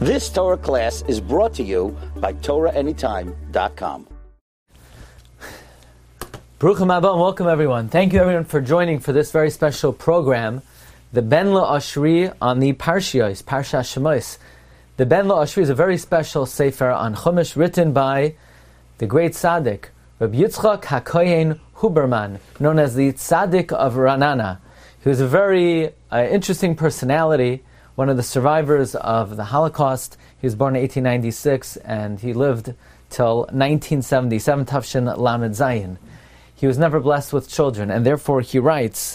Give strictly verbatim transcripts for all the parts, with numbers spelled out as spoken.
This Torah class is brought to you by Torah Anytime dot com. Baruch haba and welcome everyone. Thank you everyone for joining for this very special program, the Ben La'ashri on the Parshiyos, Parsha Shemos. The Ben La'ashri is a very special sefer on Chumash written by the great tzaddik, Rabbi Yitzchak HaKohen Huberman, known as the Tzaddik of Ra'anana. He was a very uh, interesting personality, one of the survivors of the Holocaust. He was born in eighteen ninety-six and he lived till nineteen seventy-seven, Tafshin Lamed Zayin. He was never blessed with children, and therefore he writes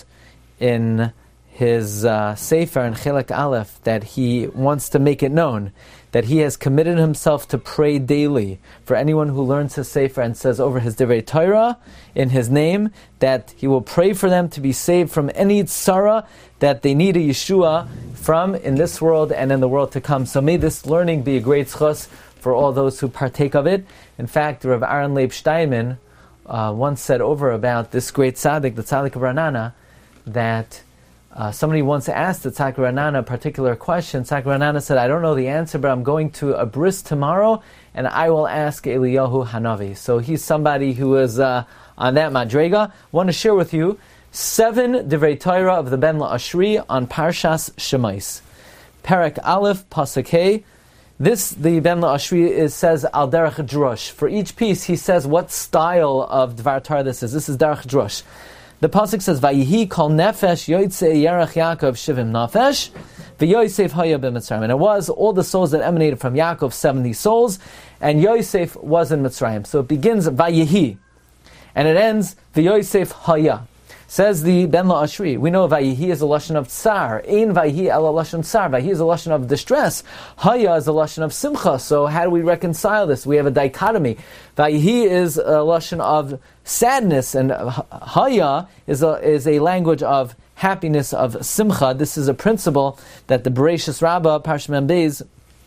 in his uh, Sefer in Chelek Aleph that he wants to make it known that he has committed himself to pray daily for anyone who learns his Sefer and says over his Divrei Torah in his name, that he will pray for them to be saved from any tzara that they need a Yeshua from in this world and in the world to come. So may this learning be a great schus for all those who partake of it. In fact, Rav Aaron Leib Steinman uh, once said over about this great tzaddik, the tzaddik of Ra'anana, that Uh, somebody once asked the Tzaddik Ra'anana a particular question. Tzaddik Ra'anana said, I don't know the answer, but I'm going to a bris tomorrow, and I will ask Eliyahu Hanavi. So he's somebody who is uh, on that madrega. I want to share with you seven Divrei Torah of the Ben La'ashri on Parshas Shemos. Perek Aleph, Pasuk Hey. This, the Ben La'ashri, is, says Al Derech Drush. For each piece, he says what style of Dvar Torah this is. This is Derech Drush. The pasuk says, "Vayihi kol nefesh yotzei Yerach Yaakov shivim nefesh, v'Yosef haya b'Mitzrayim." And it was all the souls that emanated from Yaakov, seventy souls, and Yosef was in Mitzrayim. So it begins Vayihi, and it ends v'Yosef haya. Says the Ben La'ashri, we know Vayihi is a lashon of tsar. Ein Vayihi el a lashon tsar. Vayihi is a lashon of distress. Haya is a lashon of simcha. So how do we reconcile this? We have a dichotomy. Vayihi is a lashon of sadness, and Haya is a is a language of happiness, of simcha. This is a principle that the Bereshis Rabbah, Parsha Mem Beis,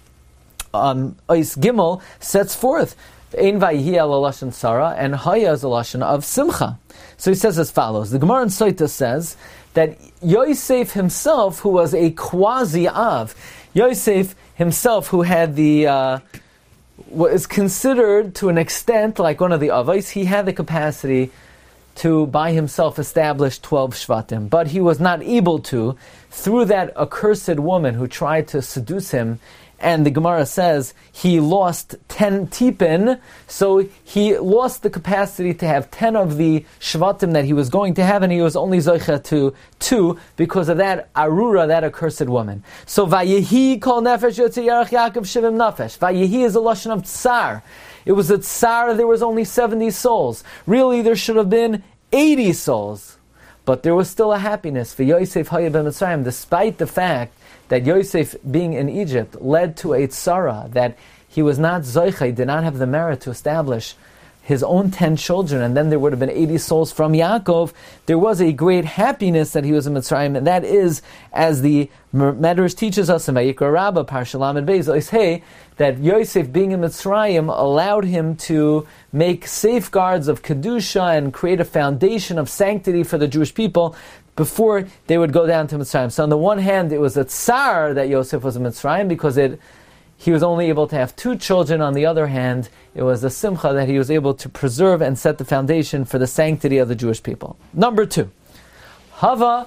um, Ois Gimel, sets forth. Ein Vayihi el a lashon tsara, and Haya is a lashon of simcha. So he says as follows. The Gemara in Soita says that Yosef himself, who was a quasi-av, Yosef himself, who had the, uh, was considered to an extent like one of the avos, he had the capacity to by himself establish twelve shvatim, but he was not able to through that accursed woman who tried to seduce him. And the Gemara says he lost ten tipin, so he lost the capacity to have ten of the shvatim that he was going to have, and he was only zoicha to two because of that arura, that accursed woman. So vayehi kol nefesh yotzei Yerach Yaakov shivim nefesh. Vayehi is a lashon of tsar. It was a tsar. There was only seventy souls. Really, there should have been eighty souls, but there was still a happiness for Yosef haya b'Mitzrayim, despite the fact that Yosef, being in Egypt, led to a tzara, that he was not zoicha, he did not have the merit to establish his own ten children, and then there would have been eighty souls from Yaakov. There was a great happiness that he was in Mitzrayim, and that is, as the Medrash teaches us in Vayikra Rabbah, Parsha Lamed Beis, Oisei, that Yosef, being in Mitzrayim, allowed him to make safeguards of Kedusha and create a foundation of sanctity for the Jewish people before they would go down to Mitzrayim. So on the one hand, it was a tsar that Yosef was in Mitzrayim because it, he was only able to have two children. On the other hand, it was a simcha that he was able to preserve and set the foundation for the sanctity of the Jewish people. Number two, Hava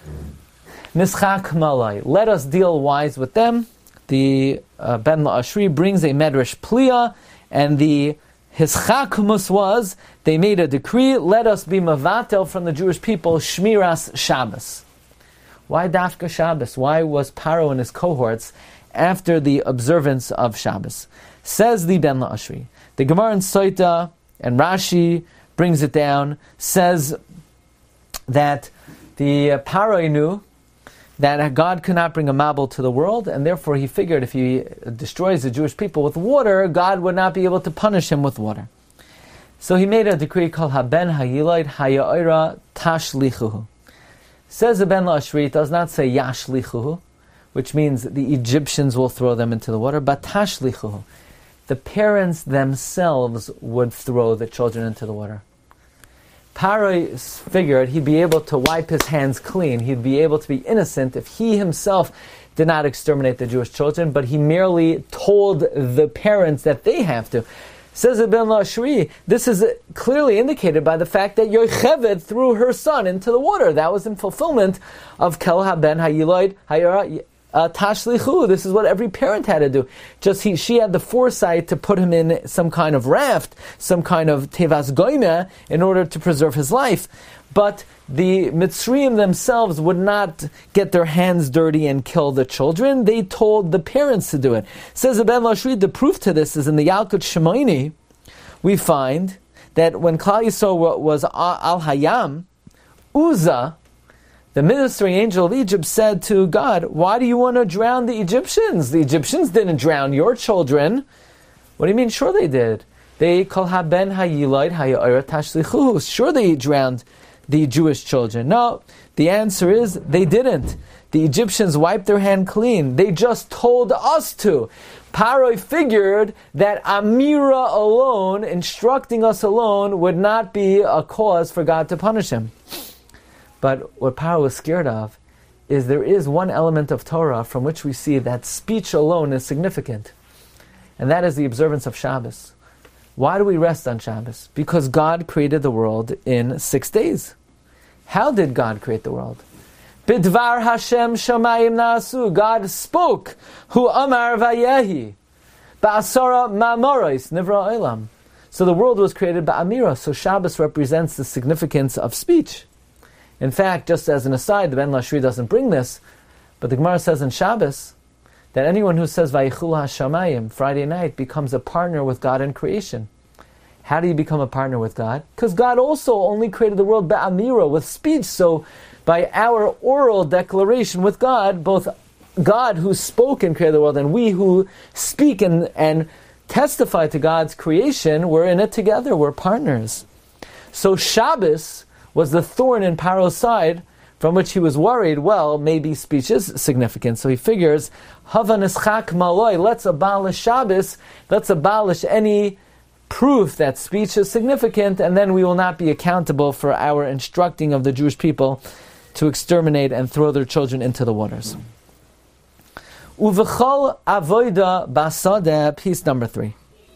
Nischak Malai. Let us deal wise with them. The uh, Ben La'ashri brings a Medrash Pliya, and the his chakmus was, they made a decree, let us be mavatel from the Jewish people, Shmiras Shabbos. Why Dafka Shabbos? Why was Paro and his cohorts after the observance of Shabbos? Says the Ben La'ashri. The Gemara in Soita and Rashi brings it down, says that the uh, Paro knew that God could not bring a Mabul to the world, and therefore he figured if he destroys the Jewish people with water, God would not be able to punish him with water. So he made a decree called Haben Hayiloid Haya'ira Tashlichuhu. Says the Ben La'ashri, it does not say Yashlichuhu, which means the Egyptians will throw them into the water, but Tashlichuhu. The parents themselves would throw the children into the water. Paro figured he'd be able to wipe his hands clean, he'd be able to be innocent if he himself did not exterminate the Jewish children, but he merely told the parents that they have to. Says the Ben Lashri, this is clearly indicated by the fact that Yocheved threw her son into the water. That was in fulfillment of Kel HaBen HaYiloid Hayara Tashlichu. This is what every parent had to do. Just he, she had the foresight to put him in some kind of raft, some kind of Tevas Goyme, in order to preserve his life. But the Mitzrayim themselves would not get their hands dirty and kill the children. They told the parents to do it. Says the Ben Lashri, the proof to this is in the Yalkut Shemaini. We find that when Klal Yisrael was al Hayam, Uzzah, the ministering angel of Egypt, said to God, why do you want to drown the Egyptians? The Egyptians didn't drown your children. What do you mean? Sure they did. They kol haben hayiloid hayora tashlichu. Sure they drowned the Jewish children. No, the answer is they didn't. The Egyptians wiped their hand clean. They just told us to. Paroi figured that Amira alone, instructing us alone, would not be a cause for God to punish him. But what Paro was scared of is there is one element of Torah from which we see that speech alone is significant. And that is the observance of Shabbos. Why do we rest on Shabbos? Because God created the world in six days. How did God create the world? Bidvar Hashem shamayim na'asu. God spoke. Hu amar vayehi. Ba'asara ma'amoros nivra olam. So the world was created by Amira. So Shabbos represents the significance of speech. In fact, just as an aside, the Ben Lashri doesn't bring this, but the Gemara says in Shabbos that anyone who says Vayichul HaShamayim Friday night becomes a partner with God in creation. How do you become a partner with God? Because God also only created the world ba'amira, with speech. So by our oral declaration with God, both God who spoke and created the world and we who speak and, and testify to God's creation, we're in it together, we're partners. So Shabbos was the thorn in Paro's side from which he was worried, well, maybe speech is significant. So he figures, Hava nischak maloi, let's abolish Shabbos, let's abolish any proof that speech is significant, and then we will not be accountable for our instructing of the Jewish people to exterminate and throw their children into the waters. Uvechol avoida basadeh, piece number three.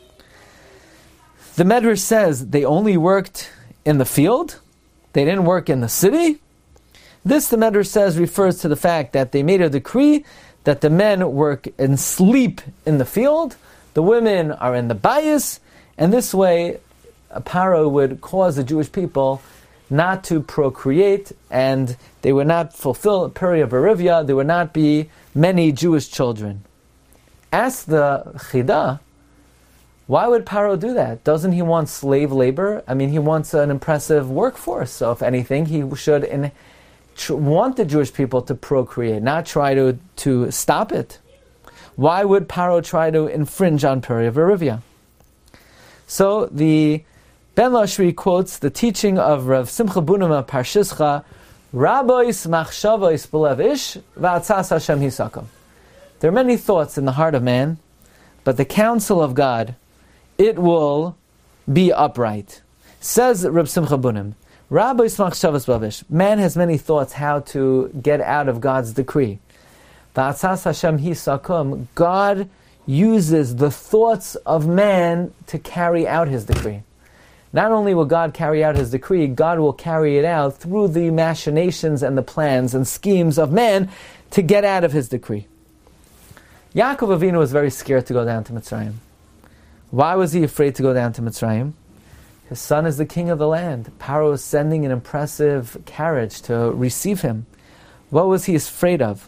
The Medrash says they only worked in the field, they didn't work in the city. This, the Medrash says, refers to the fact that they made a decree that the men work and sleep in the field, the women are in the bayis, and this way, a Paro would cause the Jewish people not to procreate, and they would not fulfill Peri Berivia, there would not be many Jewish children. Ask the Chida, why would Paro do that? Doesn't he want slave labor? I mean, he wants an impressive workforce, so if anything, he should in, tr- want the Jewish people to procreate, not try to, to stop it. Why would Paro try to infringe on Peri Berivia? So the Ben Lashri quotes the teaching of Rav Simcha Bunema Parshischa, Rabbois machshavos b'lev ish v'atzas Hashem hisakom. There are many thoughts in the heart of man, but the counsel of God, it will be upright. Says Rav Simcha Bunim, Rabbois machshavos b'lev ish. Man has many thoughts how to get out of God's decree. V'atzas Hashem hisakom. God uses the thoughts of man to carry out his decree. Not only will God carry out his decree, God will carry it out through the machinations and the plans and schemes of man to get out of his decree. Yaakov Avinu was very scared to go down to Mitzrayim. Why was he afraid to go down to Mitzrayim? His son is the king of the land. Paro is sending an impressive carriage to receive him. What was he afraid of?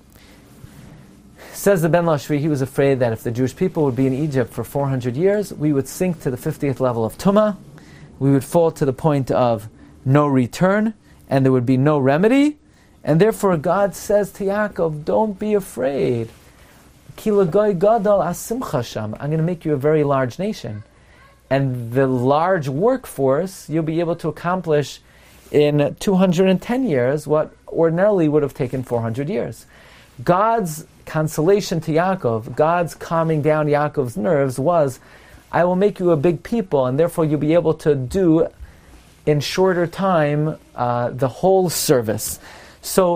Says the Ben Lashri, he was afraid that if the Jewish people would be in Egypt for four hundred years, we would sink to the fiftieth level of Tumah, we would fall to the point of no return, and there would be no remedy, and therefore God says to Yaakov, don't be afraid. Ki lagoy gadol asimcha sham. I'm going to make you a very large nation. And the large workforce, you'll be able to accomplish in two hundred ten years what ordinarily would have taken four hundred years. God's consolation to Yaakov, God's calming down Yaakov's nerves was, I will make you a big people, and therefore you'll be able to do in shorter time uh, the whole service. So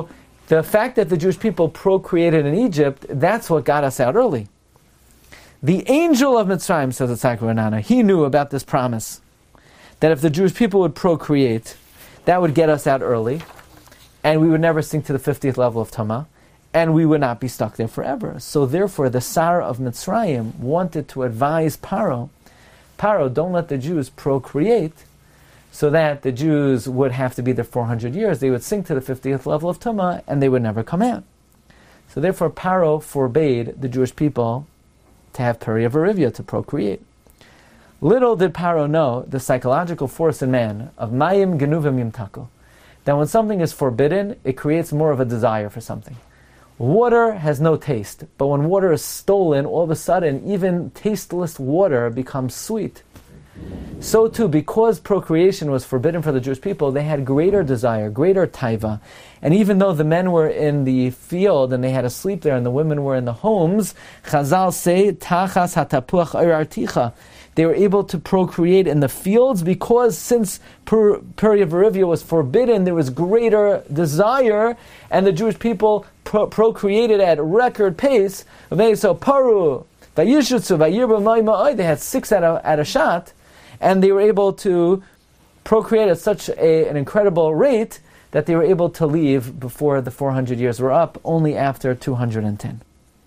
the fact that the Jewish people procreated in Egypt, that's what got us out early. The angel of Mitzrayim, says the Tzaddik Ra'anana, he knew about this promise, that if the Jewish people would procreate, that would get us out early, and we would never sink to the fiftieth level of Tamah, and we would not be stuck there forever. So therefore, the Sarah of Mitzrayim wanted to advise Paro, Paro, don't let the Jews procreate, so that the Jews would have to be there four hundred years. They would sink to the fiftieth level of Tumah, and they would never come out. So therefore, Paro forbade the Jewish people to have Peri Verivia, to procreate. Little did Paro know the psychological force in man of Mayim Genuvim Yimtaku, that when something is forbidden, it creates more of a desire for something. Water has no taste, but when water is stolen, all of a sudden, even tasteless water becomes sweet. So too, because procreation was forbidden for the Jewish people, they had greater desire, greater taiva. And even though the men were in the field and they had to sleep there and the women were in the homes, Chazal say, Tachas hatapuach articha. They were able to procreate in the fields because since per, Peri Verivia was forbidden, there was greater desire, and the Jewish people pro- procreated at record pace. So Paru, Vayishutsu, Vayirba Ma'ima'ai, they had six at a, at a shot, and they were able to procreate at such a, an incredible rate that they were able to leave before the four hundred years were up, only after two hundred ten.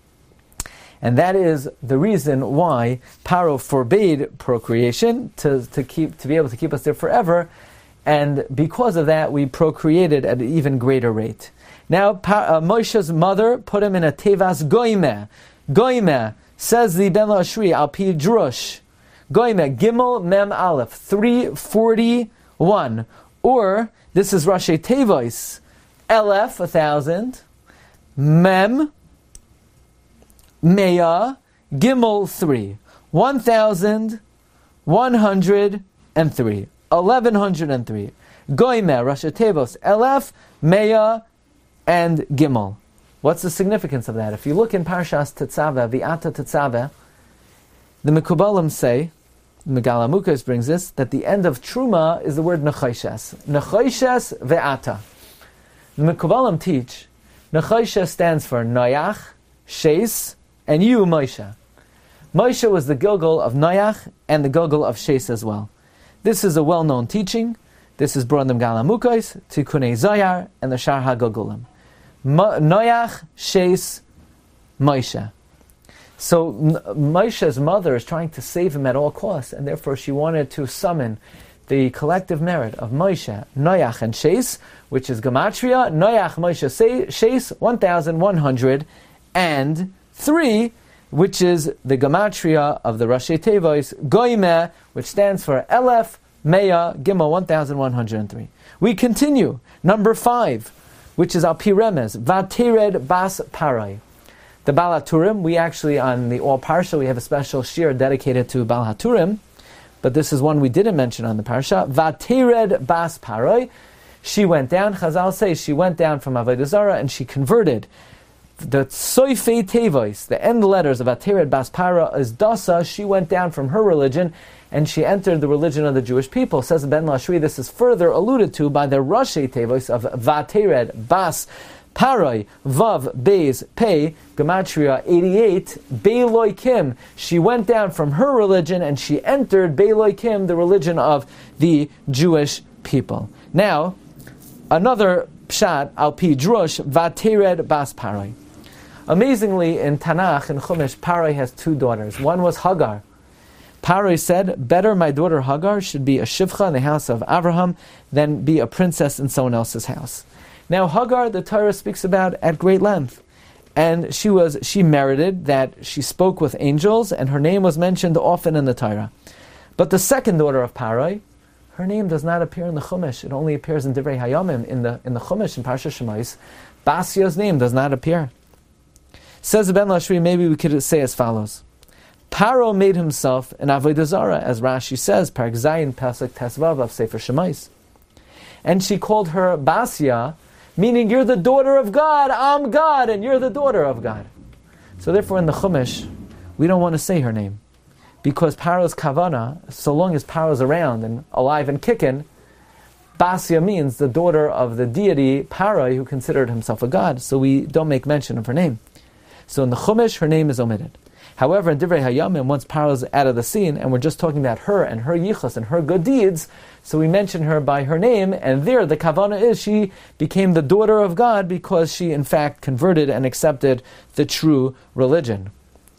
And that is the reason why Paro forbade procreation, to, to keep to be able to keep us there forever, and because of that we procreated at an even greater rate. Now pa- uh, Moshe's mother put him in a tevas goimeh. Goimeh, says the Ben Lashri, al pi drush. Goimeh, Gimel Mem Aleph, three forty-one. Or, this is Rashi Tevois, Elef, a thousand, Mem, Meya, Gimel, three. One thousand, one hundred and three. Eleven hundred and three. Goimeh, Rashi Tevois, Elef, Meya, and Gimel. What's the significance of that? If you look in Parshas Tetzaveh, V'ata Tetzaveh, the Mekubalim say, Megala Mukas brings this, that the end of Truma is the word Nechayshes. Nechayshes Ve'ata. The Mekubalim teach, Nechayshes stands for Noach, Shes, and you, Moshe. Moshe was the Gilgal of Noach and the Gilgal of Shes as well. This is a well-known teaching. This is brought in the Megala Mukas, Tikunei Zayar, and the Shar HaGilgalim. Noach, Shes, Moshe. So Moshe's mother is trying to save him at all costs, and therefore she wanted to summon the collective merit of Moshe, Noach, and Shes, which is Gematria, Noach, Moshe, Shes, one thousand one hundred three, which is the Gematria of the Rashi Tevois, Goimeh, which stands for Elef, Meya, Gimel, one thousand one hundred three. We continue. Number five, which is Al Pi Remez, Vatered Bas Parai. The Baal HaTurim, we actually, on the All Parsha, we have a special shir dedicated to Baal HaTurim, but this is one we didn't mention on the Parsha. Vatered Bas Parai. She went down, Chazal says, she went down from Avodah Zarah and she converted. The Soifei Tevois, the end letters of Vatered Bas Para is Dasa. She went down from her religion and she entered the religion of the Jewish people. Says Ben Lashri, this is further alluded to by the Rashi Tevois of Vatered Bas Parai, Vav, Beis, Pei, Gematria, eighty-eight, Beiloi Kim. She went down from her religion and she entered Beiloi Kim, the religion of the Jewish people. Now, another pshat, al pi drush, Vatered Bas Parai. Amazingly, in Tanakh, in Chumash, Parai has two daughters. One was Hagar. Parai said, better my daughter Hagar should be a shivcha in the house of Abraham than be a princess in someone else's house. Now Hagar, the Torah speaks about at great length. And she was she merited that she spoke with angels, and her name was mentioned often in the Torah. But the second daughter of Parai, her name does not appear in the Chumash. It only appears in Divrei Hayamim, in the in the Chumash, in Parsha Shemais. Basia's name does not appear. Says Ben Lashri, maybe we could say as follows. Paro made himself an Avodah Zarah, as Rashi says, Parak Zayin, Pasuk Tesvav of Sefer Shemais. And she called her Basia, meaning you're the daughter of God, I'm God, and you're the daughter of God. So therefore in the Chumash, we don't want to say her name. Because Paro's Kavana, so long as Paro's around and alive and kicking, Basia means the daughter of the deity Parai, who considered himself a god, so we don't make mention of her name. So in the Chumash, her name is omitted. However, in Divrei Hayamim, once Paro is out of the scene, and we're just talking about her and her yichus and her good deeds, so we mention her by her name, and there the kavanah is she became the daughter of God because she in fact converted and accepted the true religion.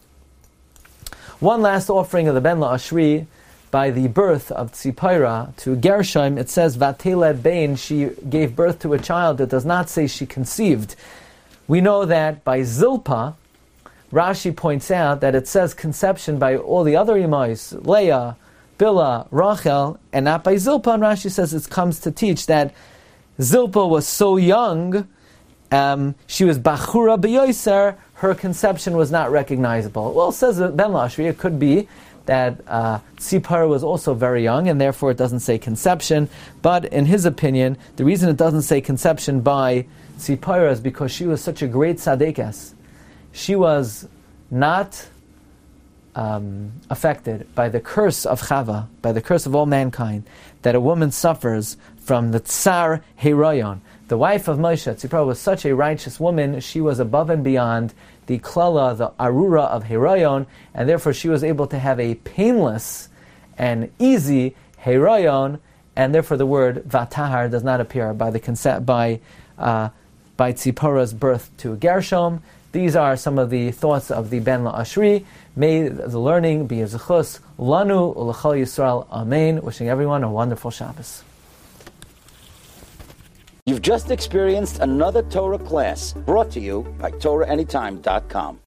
One last offering of the Ben La'ashri, by the birth of Tzipora to Gershom, it says, Vateled Bain, she gave birth to a child. It does not say she conceived. We know that by Zilpah, Rashi points out that it says conception by all the other imais, Leah, Bilhah, Rachel, and not by Zilpah. And Rashi says it comes to teach that Zilpah was so young, um, she was Bachura B'yoser, her conception was not recognizable. Well, says Ben Lashri, it could be that uh, Tzipora was also very young, and therefore it doesn't say conception. But in his opinion, the reason it doesn't say conception by Tzipora is because she was such a great tzaddikas. She was not um, affected by the curse of Chava, by the curse of all mankind, that a woman suffers from the Tsar Herayon. The wife of Moshe, Tzipora, was such a righteous woman, she was above and beyond the klala, the arura of Herayon, and therefore she was able to have a painless and easy Herayon, and therefore the word Vatahar does not appear by the concept, by uh, by Tzipora's birth to Gershom. These are some of the thoughts of the Ben La'ashri. May the learning be a zechus lanu u'lechol Yisrael. Amen. Wishing everyone a wonderful Shabbos. You've just experienced another Torah class brought to you by Torah Anytime dot com.